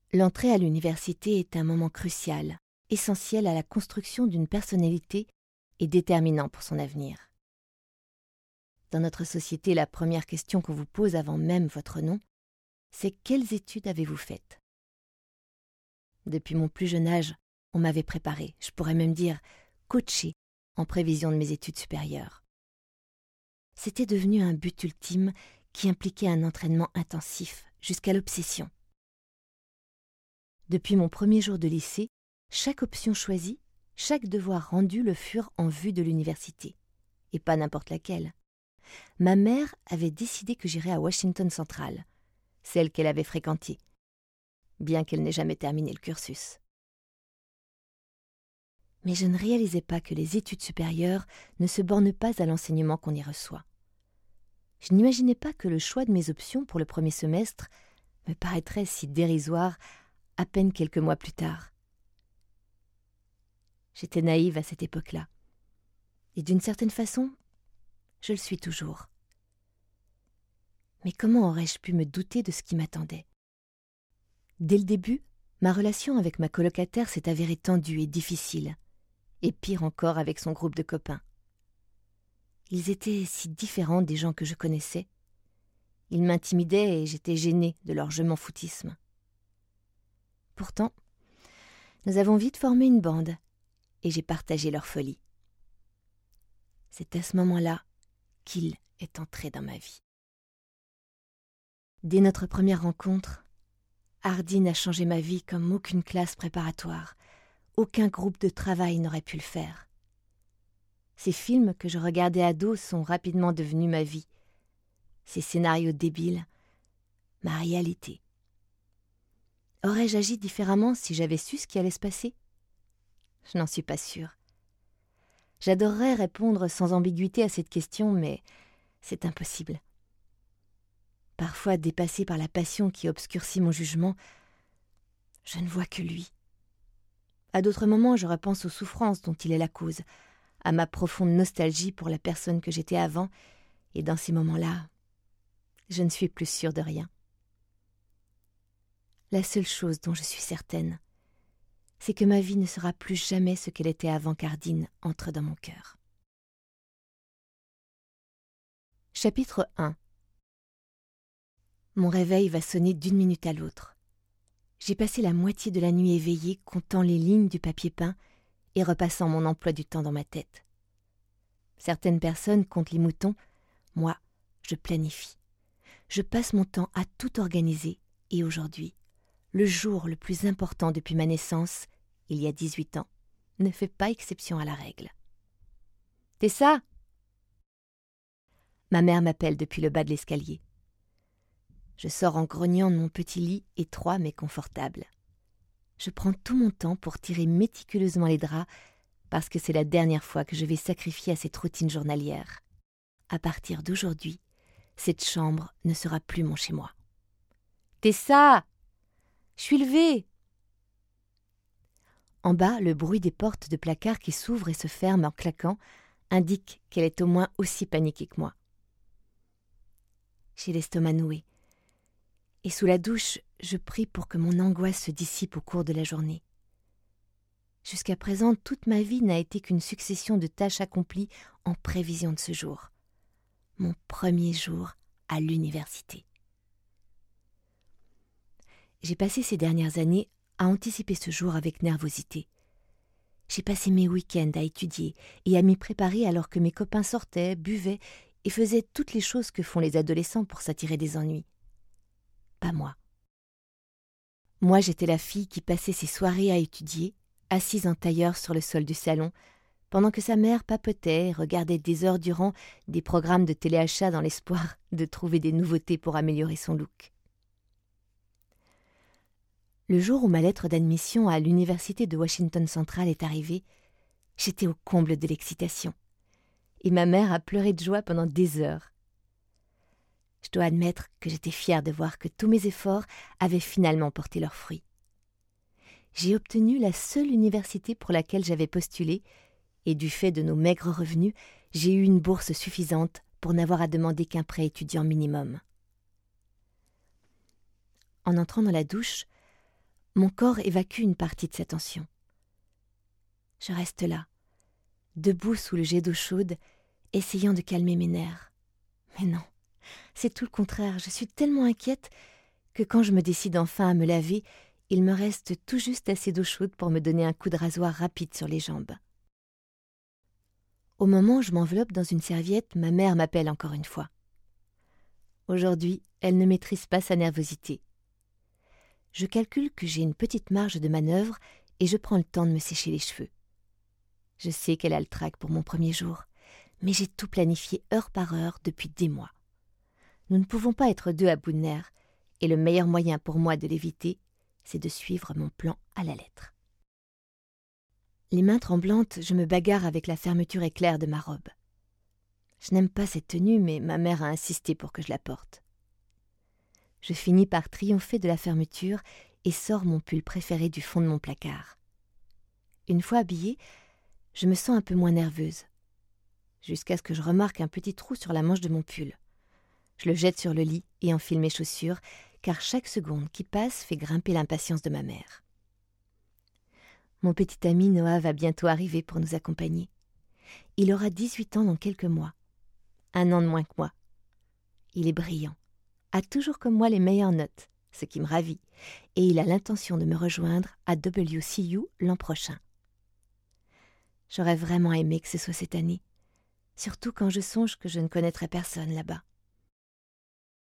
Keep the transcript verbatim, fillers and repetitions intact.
L'entrée à l'université est un moment crucial, essentiel à la construction d'une personnalité et déterminant pour son avenir. Dans notre société, la première question qu'on vous pose avant même votre nom, c'est quelles études avez-vous faites ? Depuis mon plus jeune âge, on m'avait préparé, je pourrais même dire coaché, en prévision de mes études supérieures. C'était devenu un but ultime qui impliquait un entraînement intensif, jusqu'à l'obsession. Depuis mon premier jour de lycée, chaque option choisie, chaque devoir rendu le furent en vue de l'université, et pas n'importe laquelle. Ma mère avait décidé que j'irais à Washington Central, celle qu'elle avait fréquentée, bien qu'elle n'ait jamais terminé le cursus. Mais je ne réalisais pas que les études supérieures ne se bornent pas à l'enseignement qu'on y reçoit. Je n'imaginais pas que le choix de mes options pour le premier semestre me paraîtrait si dérisoire à peine quelques mois plus tard. J'étais naïve à cette époque-là, et d'une certaine façon, je le suis toujours. Mais comment aurais-je pu me douter de ce qui m'attendait ? Dès le début, ma relation avec ma colocataire s'est avérée tendue et difficile, et pire encore avec son groupe de copains. Ils étaient si différents des gens que je connaissais. Ils m'intimidaient et j'étais gênée de leur je m'en foutisme. Pourtant, nous avons vite formé une bande, et j'ai partagé leur folie. C'est à ce moment-là qu'il est entré dans ma vie. Dès notre première rencontre, Hardin a changé ma vie comme aucune classe préparatoire, aucun groupe de travail n'aurait pu le faire. Ces films que je regardais ado sont rapidement devenus ma vie. Ces scénarios débiles, ma réalité. Aurais-je agi différemment si j'avais su ce qui allait se passer ? Je n'en suis pas sûre. J'adorerais répondre sans ambiguïté à cette question, mais c'est impossible. Parfois, dépassée par la passion qui obscurcit mon jugement, je ne vois que lui. À d'autres moments, je repense aux souffrances dont il est la cause, à ma profonde nostalgie pour la personne que j'étais avant, et dans ces moments-là, je ne suis plus sûre de rien. La seule chose dont je suis certaine, c'est que ma vie ne sera plus jamais ce qu'elle était avant qu'Hardin entre dans mon cœur. Chapitre un. Mon réveil va sonner d'une minute à l'autre. J'ai passé la moitié de la nuit éveillée, comptant les lignes du papier peint et repassant mon emploi du temps dans ma tête. Certaines personnes comptent les moutons, moi, je planifie. Je passe mon temps à tout organiser et aujourd'hui, le jour le plus important depuis ma naissance, il y a dix-huit ans, ne fait pas exception à la règle. « Tessa !» Ma mère m'appelle depuis le bas de l'escalier. Je sors en grognant de mon petit lit étroit mais confortable. Je prends tout mon temps pour tirer méticuleusement les draps parce que c'est la dernière fois que je vais sacrifier à cette routine journalière. À partir d'aujourd'hui, cette chambre ne sera plus mon chez-moi. « Tessa ! Je suis levée !» En bas, le bruit des portes de placard qui s'ouvrent et se ferment en claquant indique qu'elle est au moins aussi paniquée que moi. J'ai l'estomac noué. Et sous la douche, je prie pour que mon angoisse se dissipe au cours de la journée. Jusqu'à présent, toute ma vie n'a été qu'une succession de tâches accomplies en prévision de ce jour. Mon premier jour à l'université. J'ai passé ces dernières années à anticiper ce jour avec nervosité. J'ai passé mes week-ends à étudier et à m'y préparer alors que mes copains sortaient, buvaient et faisaient toutes les choses que font les adolescents pour s'attirer des ennuis. Pas moi. Moi, j'étais la fille qui passait ses soirées à étudier, assise en tailleur sur le sol du salon, pendant que sa mère papotait et regardait des heures durant des programmes de téléachat dans l'espoir de trouver des nouveautés pour améliorer son look. Le jour où ma lettre d'admission à l'université de Washington Central est arrivée, j'étais au comble de l'excitation, et ma mère a pleuré de joie pendant des heures. Je dois admettre que j'étais fière de voir que tous mes efforts avaient finalement porté leurs fruits. J'ai obtenu la seule université pour laquelle j'avais postulé, et du fait de nos maigres revenus, j'ai eu une bourse suffisante pour n'avoir à demander qu'un prêt étudiant minimum. En entrant dans la douche, Mon corps évacue une partie de sa tension. Je reste là, debout sous le jet d'eau chaude, essayant de calmer mes nerfs. Mais non, c'est tout le contraire. Je suis tellement inquiète que quand je me décide enfin à me laver, il me reste tout juste assez d'eau chaude pour me donner un coup de rasoir rapide sur les jambes. Au moment où je m'enveloppe dans une serviette, ma mère m'appelle encore une fois. Aujourd'hui, elle ne maîtrise pas sa nervosité. Je calcule que j'ai une petite marge de manœuvre et je prends le temps de me sécher les cheveux. Je sais qu'elle a le trac pour mon premier jour, mais j'ai tout planifié heure par heure depuis des mois. Nous ne pouvons pas être deux à bout de nerfs, et le meilleur moyen pour moi de l'éviter, c'est de suivre mon plan à la lettre. Les mains tremblantes, je me bagarre avec la fermeture éclair de ma robe. Je n'aime pas cette tenue, mais ma mère a insisté pour que je la porte. Je finis par triompher de la fermeture et sors mon pull préféré du fond de mon placard. Une fois habillée, je me sens un peu moins nerveuse, jusqu'à ce que je remarque un petit trou sur la manche de mon pull. Je le jette sur le lit et enfile mes chaussures, car chaque seconde qui passe fait grimper l'impatience de ma mère. Mon petit ami Noah va bientôt arriver pour nous accompagner. Il aura dix-huit ans dans quelques mois, un an de moins que moi. Il est brillant, a toujours comme moi les meilleures notes, ce qui me ravit, et il a l'intention de me rejoindre à W C U l'an prochain. J'aurais vraiment aimé que ce soit cette année, surtout quand je songe que je ne connaîtrai personne là-bas.